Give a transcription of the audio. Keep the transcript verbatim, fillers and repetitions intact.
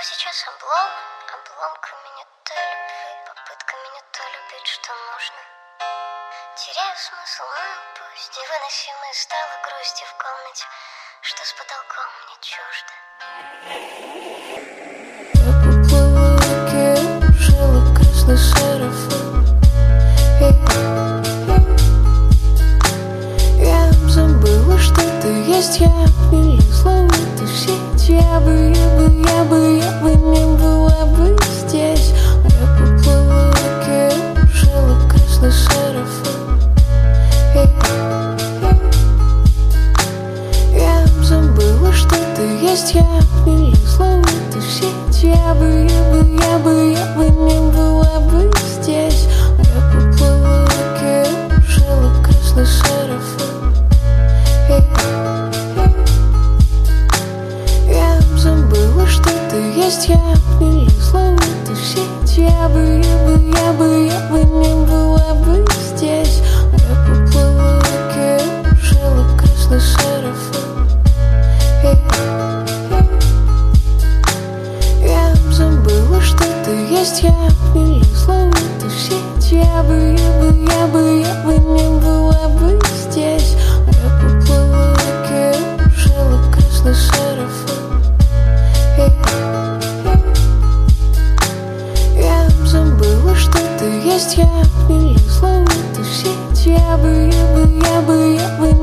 сейчас облом, обломка минуты любви, попытка минуты любить, что нужно. Теряю смысл, но пусть невыносимой стала грусти в комнате, что с потолком мне чуждо. Я поплыла в реке, жила красный сарафан. Я забыла, что ты есть, я влезла в эту сеть. Я бы, я бы, я бы, я бы не была бы здесь. Я поплыла в реке, жила красный сарафан. Я забыла, что ты есть, я влезла в эту сеть. Я бы, я бы, я бы, я бы не была бы здесь. Я поплыла в реке, жила красный сарафан. Я забыла, что ты есть, я влезла в эту сеть. Я бы, я бы, я бы, я бы не была бы здесь. Я поплыла в реке, жила красный сарафан. Я забыла, что ты есть, я влезла в эту сеть. Я бы, я бы, я бы, я бы не была бы здесь. Я поплыла в реке, жила красный сарафан. Я забыла, что ты есть, я влезла в эту сеть. Я бы, я бы, я бы, я бы